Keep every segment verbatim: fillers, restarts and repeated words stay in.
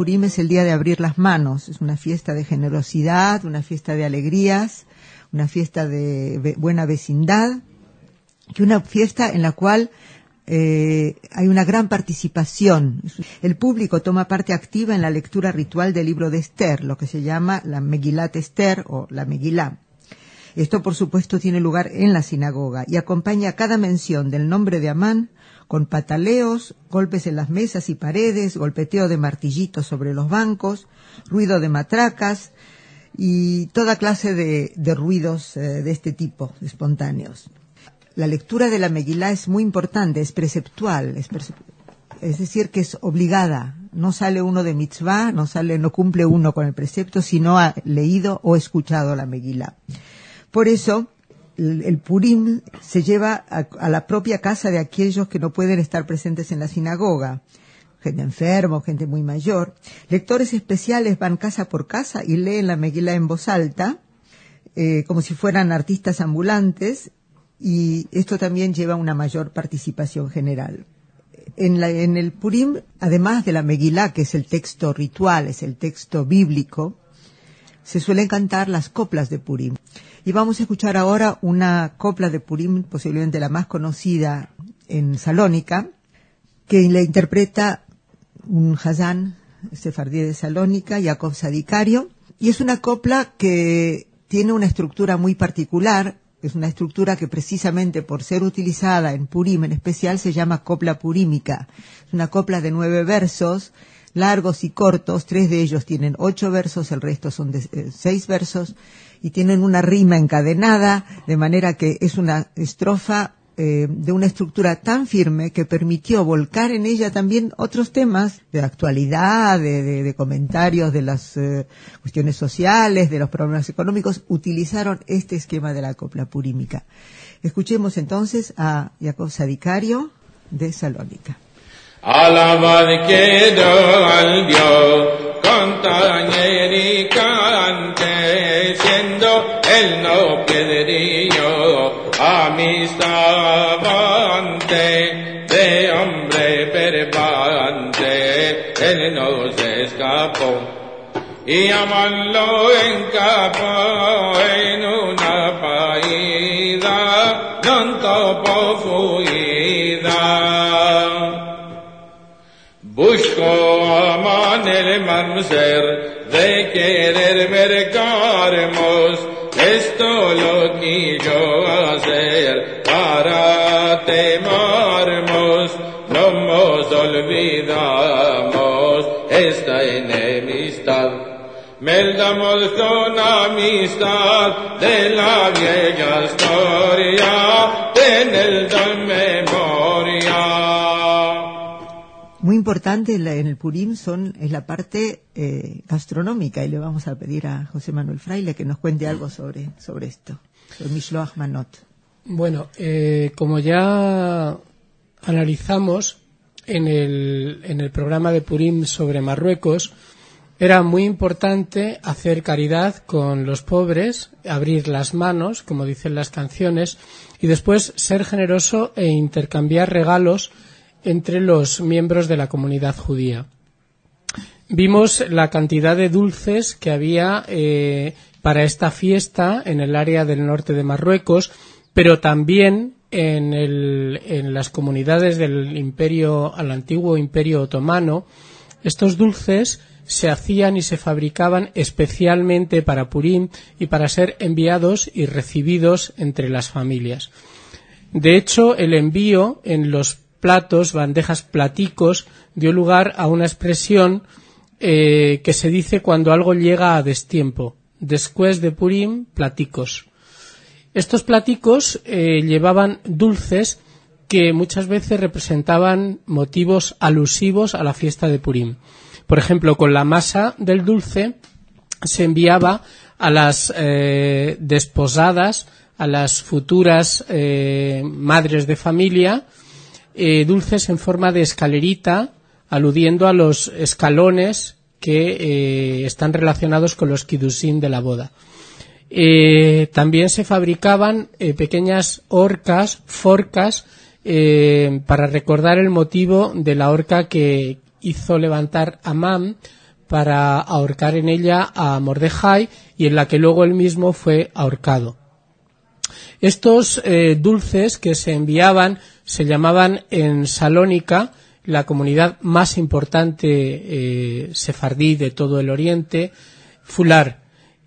Purim es el día de abrir las manos. Es una fiesta de generosidad, una fiesta de alegrías, una fiesta de buena vecindad y una fiesta en la cual eh, hay una gran participación. El público toma parte activa en la lectura ritual del libro de Esther, lo que se llama la Megilat Esther o la Megilá. Esto, por supuesto, tiene lugar en la sinagoga y acompaña cada mención del nombre de Amán con pataleos, golpes en las mesas y paredes, golpeteo de martillitos sobre los bancos, ruido de matracas y toda clase de, de ruidos eh, de este tipo, espontáneos. La lectura de la Megilá es muy importante, es preceptual, es, percep- es decir, que es obligada. No sale uno de mitzvah, no sale, no cumple uno con el precepto si no ha leído o escuchado la Megilá. Por eso, el, el Purim se lleva a, a la propia casa de aquellos que no pueden estar presentes en la sinagoga. Gente enferma, gente muy mayor. Lectores especiales van casa por casa y leen la Megilá en voz alta, eh, como si fueran artistas ambulantes, y esto también lleva a una mayor participación general. En, la, en el Purim, además de la Megilá, que es el texto ritual, es el texto bíblico, se suelen cantar las coplas de Purim. Y vamos a escuchar ahora una copla de Purim, posiblemente la más conocida en Salónica, que le interpreta un Hazán sefardí de Salónica, Jacob Sadicario, y es una copla que tiene una estructura muy particular. Es una estructura que precisamente por ser utilizada en Purim en especial se llama copla purímica. Es una copla de nueve versos, largos y cortos, tres de ellos tienen ocho versos, el resto son de eh, seis versos, y tienen una rima encadenada, de manera que es una estrofa eh, de una estructura tan firme que permitió volcar en ella también otros temas de actualidad, de, de, de comentarios de las eh, cuestiones sociales, de los problemas económicos. Utilizaron este esquema de la copla purímica. Escuchemos entonces a Jacob Sadicario de Salónica. Alabad quedó al Dios contañericante, siendo él no piedrillo amistavante, de hombre pervante, él no se escapó, y Amán lo encapó en una paída, non topo fuida. Buscó Amán el mamzer de querer mercarmos, esto lo quiso hacer para temarmos, no nos olvidamos esta enemistad, meldamos con amistad de la vieja historia, ten el don memoria. Muy importante en, la, en el Purim son, es la parte eh, gastronómica, y le vamos a pedir a José Manuel Fraile que nos cuente algo sobre, sobre esto, sobre Mishloach Manot. Bueno, eh, como ya analizamos en el, en el programa de Purim sobre Marruecos, era muy importante hacer caridad con los pobres, abrir las manos, como dicen las canciones, y después ser generoso e intercambiar regalos entre los miembros de la comunidad judía. Vimos la cantidad de dulces que había eh, para esta fiesta en el área del norte de Marruecos, pero también en, el, en las comunidades del imperio, al antiguo imperio otomano. Estos dulces se hacían y se fabricaban especialmente para Purim y para ser enviados y recibidos entre las familias. De hecho, el envío en los platos, bandejas, platicos, dio lugar a una expresión eh, que se dice cuando algo llega a destiempo. Después de Purim, platicos. Estos platicos eh, llevaban dulces que muchas veces representaban motivos alusivos a la fiesta de Purim. Por ejemplo, con la masa del dulce se enviaba a las eh, desposadas, a las futuras eh, madres de familia, Eh, dulces en forma de escalerita, aludiendo a los escalones que eh, están relacionados con los kiddushim de la boda. Eh, también se fabricaban eh, pequeñas horcas, forcas, eh, para recordar el motivo de la horca que hizo levantar Amán para ahorcar en ella a Mordejai y en la que luego él mismo fue ahorcado. Estos eh, dulces que se enviaban se llamaban en Salónica, la comunidad más importante eh, sefardí de todo el Oriente, fular.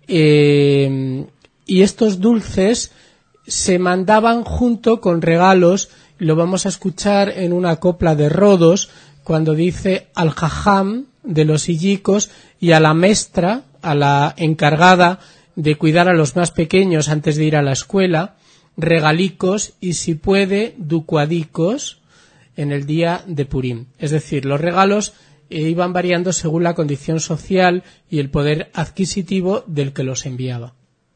Eh, y estos dulces se mandaban junto con regalos, lo vamos a escuchar en una copla de Rodos, cuando dice al jajam de los illicos y a la mestra, a la encargada de cuidar a los más pequeños antes de ir a la escuela, regalicos y, si puede, ducuadicos en el día de Purim. Es decir, los regalos eh, iban variando según la condición social y el poder adquisitivo del que los enviaba.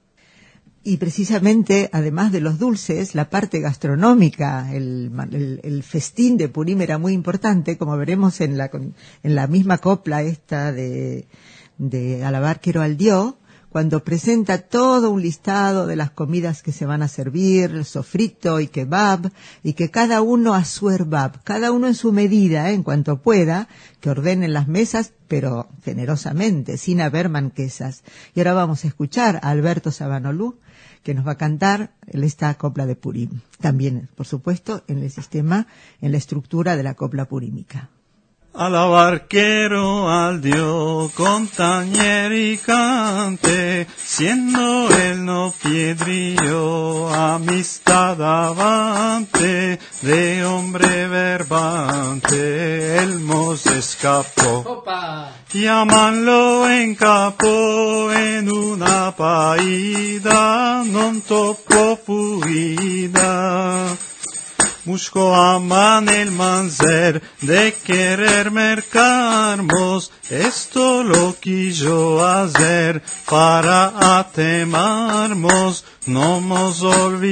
Y precisamente, además de los dulces, la parte gastronómica, el, el, el festín de Purim era muy importante, como veremos en la, en la misma copla esta de, de Alabar quiero al Dios, cuando presenta todo un listado de las comidas que se van a servir, sofrito y kebab, y que cada uno a su herbab, cada uno en su medida, ¿eh? En cuanto pueda, que ordenen las mesas, pero generosamente, sin haber manquesas. Y ahora vamos a escuchar a Alberto Sabanolú, que nos va a cantar esta copla de Purim. También, por supuesto, en el sistema, en la estructura de la copla purímica. Alabar quiero al Dios con tañer y cante, siendo él no piedrillo, amistad avante, de hombre verbante, el mos escapó. ¡Opa! Llamanlo en capo en una paida, non tocó fugida. Busco aman el manzer de querer mercarmos, esto lo quiso hacer para atemarmos, no nos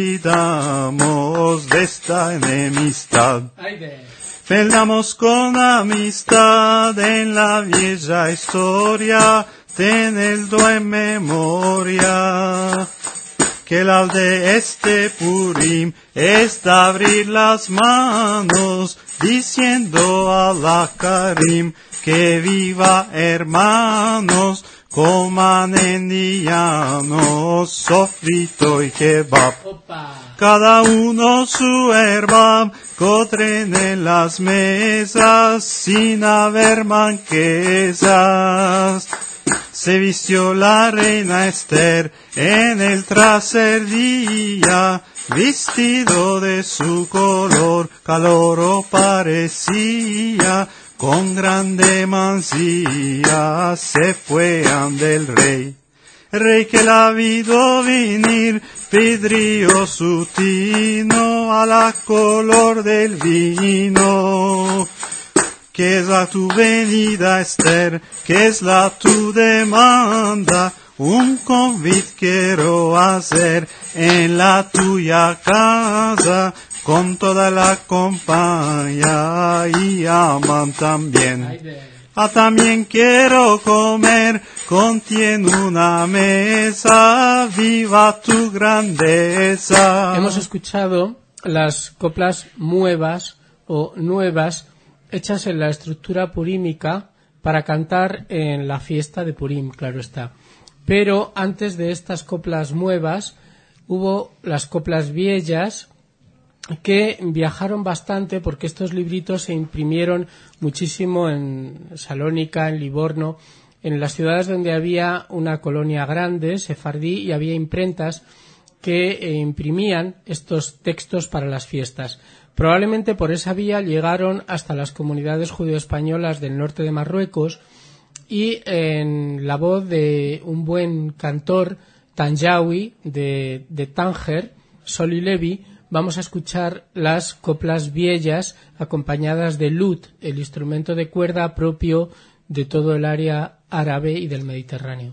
olvidamos de esta enemistad. Perdamos con amistad en la vieja historia, tenedlo en memoria. Que el de este Purim es de abrir las manos, diciendo a la Karim, que viva hermanos, coman en llanos, sofrito y kebab. Cada uno su herbab, cotren en las mesas, sin haber manquesas. Se vistió la reina Esther en el tercer día, vestido de su color, calor parecía, con grande mancilla se fue ante el rey. El rey que la vido venir, pidió su tino a la color del vino. Que es la tu venida, Esther, que es la tu demanda, un convite quiero hacer en la tuya casa, con toda la compañía y aman también. Ah, también quiero comer, contiene una mesa, viva tu grandeza. Hemos escuchado las coplas muevas o nuevas, hechas en la estructura purímica para cantar en la fiesta de Purim, claro está. Pero antes de estas coplas nuevas hubo las coplas viejas, que viajaron bastante porque estos libritos se imprimieron muchísimo en Salónica, en Livorno, en las ciudades donde había una colonia grande, sefardí, y había imprentas que eh, imprimían estos textos para las fiestas. Probablemente por esa vía llegaron hasta las comunidades judeo-españolas del norte de Marruecos, y en la voz de un buen cantor tanjawi de, de Tánger, Soli Levi, vamos a escuchar las coplas viejas acompañadas de lut, el instrumento de cuerda propio de todo el área árabe y del Mediterráneo.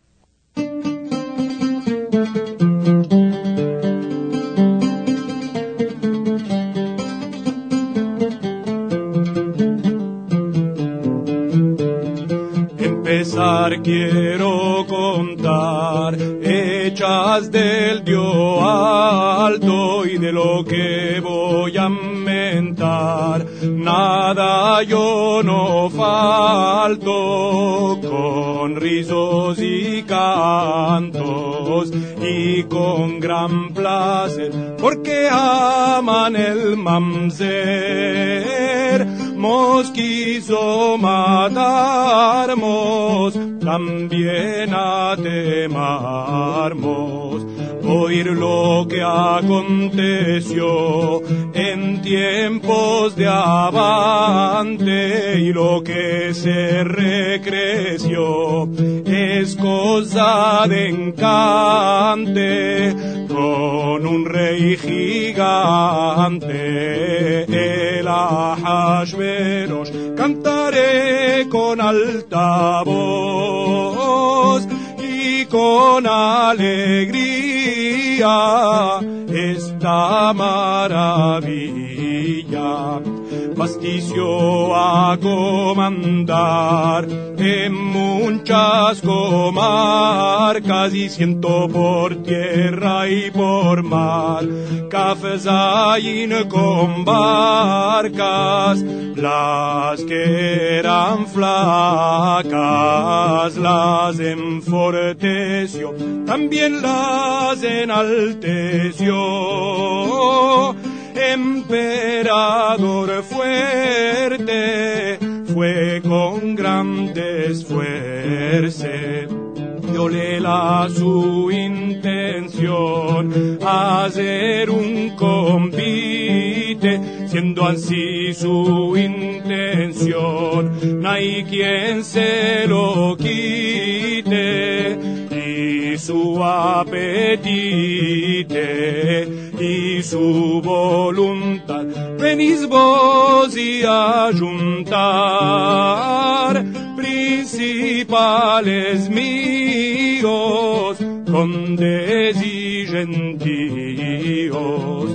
Empezar quiero contar hechas del Dios alto, y de lo que voy a mentar cantar, nada yo no falto, con rizos y cantos y con gran placer, porque aman el mamzer. Mos quiso matarmos, también atemarmos. Oír lo que aconteció en tiempos de avante y lo que se recreció es cosa de encante con un rey gigante, el Ahashverosh. Cantaré con alta voz y con alegría esta maravilla. Bastició a comandar en muchas comarcas y ciento por tierra y por mar. Cafezain con barcas, las que eran flacas, las enforteció, también las enalteció. Emperador fuerte, fue con grandes fuerzas. Violé la su intención, hacer un convite, siendo así su intención, no hay quien se lo quite, y su apetite, y su voluntad. Venís vos y a juntar principales míos, condes y gentíos.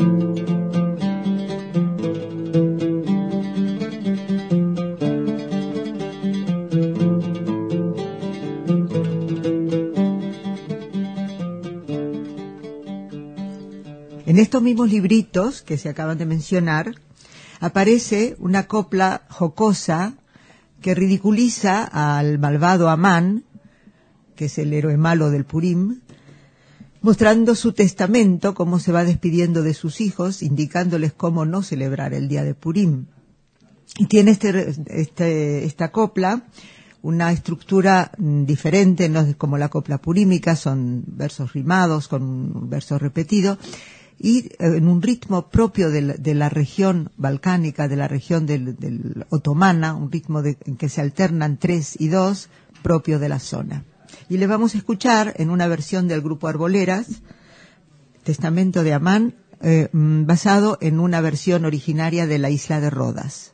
En estos mismos libritos que se acaban de mencionar, aparece una copla jocosa que ridiculiza al malvado Amán, que es el héroe malo del Purim, mostrando su testamento, cómo se va despidiendo de sus hijos, indicándoles cómo no celebrar el día de Purim. Y tiene este, este, esta copla una estructura diferente, no es como la copla purímica, son versos rimados con un verso repetido, y en un ritmo propio de la, de la región balcánica, de la región del, del otomana, un ritmo de, en que se alternan tres y dos, propio de la zona. Y le vamos a escuchar en una versión del grupo Arboleras, Testamento de Amán, eh, basado en una versión originaria de la isla de Rodas.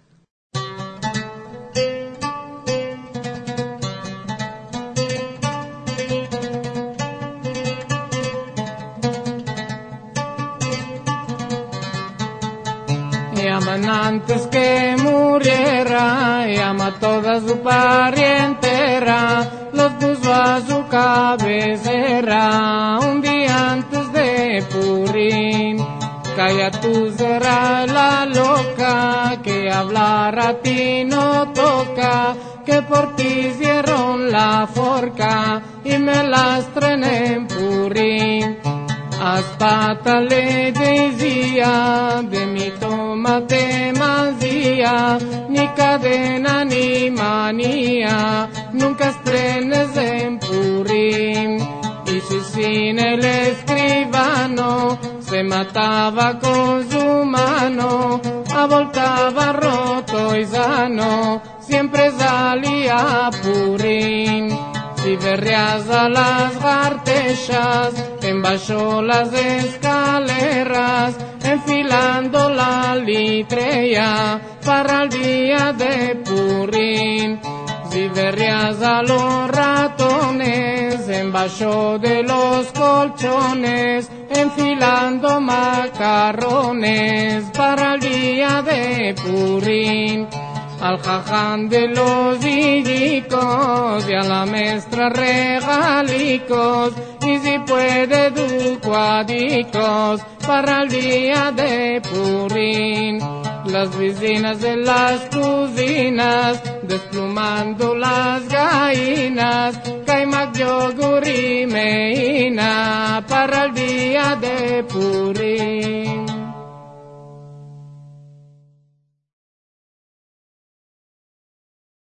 Antes que muriera, llama a toda su parientera, los puso a su cabecera, un día antes de Purim. Calla tú será la loca, que hablar a ti no toca, que por ti hicieron la forca, y me lastren en Purim. Aspata le decía, de mi tomate mazía, ni cadena ni manía, nunca estrenes en Purim. Y si sin el escribano se mataba con su mano, avoltaba roto y sano, siempre salía Purim. Si berreas a las gartechas, embajó las escaleras, enfilando la litreya para el día de Purim. Si berreas a los ratones, embajó de los colchones, enfilando macarrones para el día de Purim. Al jaján de los illicos y a la maestra regalicos, y si puede ducuadicos para el día de Purim. las vecinas de las cocinas, desplumando las gallinas, caimac, yogur y meína, para el día de Purim.